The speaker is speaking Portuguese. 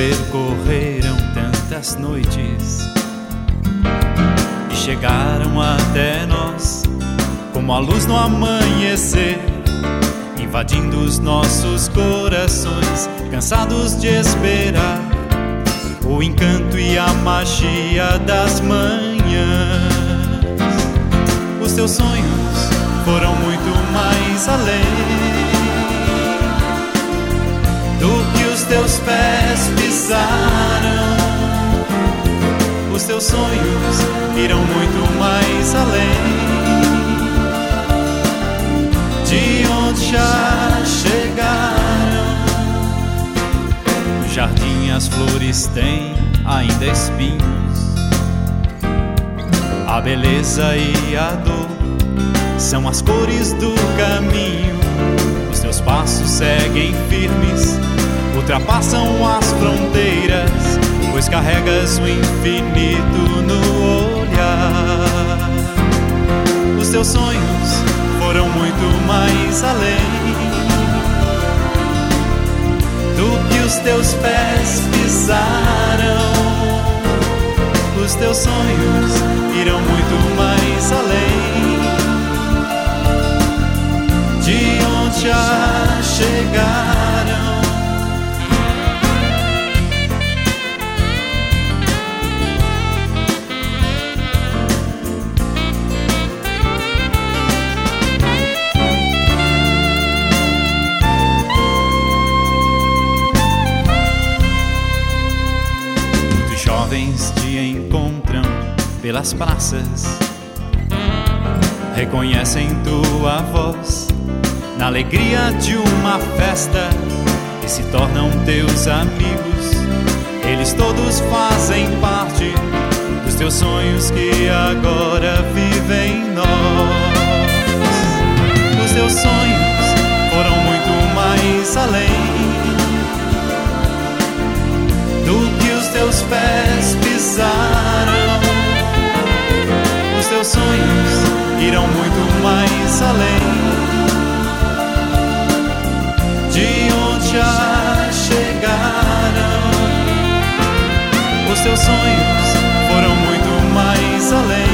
percorreram tantas noites e chegaram até nós como a luz no amanhecer, invadindo os nossos corações, cansados de esperar o encanto e a magia das manhãs. Os teus sonhos foram muito mais além do que os teus pés pisaram. Os teus sonhos irão muito mais além de onde já chegaram. No jardim as flores têm ainda espinhos, a beleza e a dor são as cores do caminho. Os teus passos seguem firmes, ultrapassam as fronteiras, pois carregas o infinito no olhar. Os teus sonhos foram muito mais além do que os teus pés pisaram. Os teus sonhos irão muito mais além de onde já chegaram. Muitos jovens te encontram pelas praças, reconhecem tua voz na alegria de uma festa e se tornam teus amigos. Eles todos fazem parte dos teus sonhos que agora vivem em nós. Os teus sonhos foram muito mais além do que os teus pés pisaram. Os teus sonhos irão muito mais além de onde já chegaram. Os teus sonhos foram muito mais além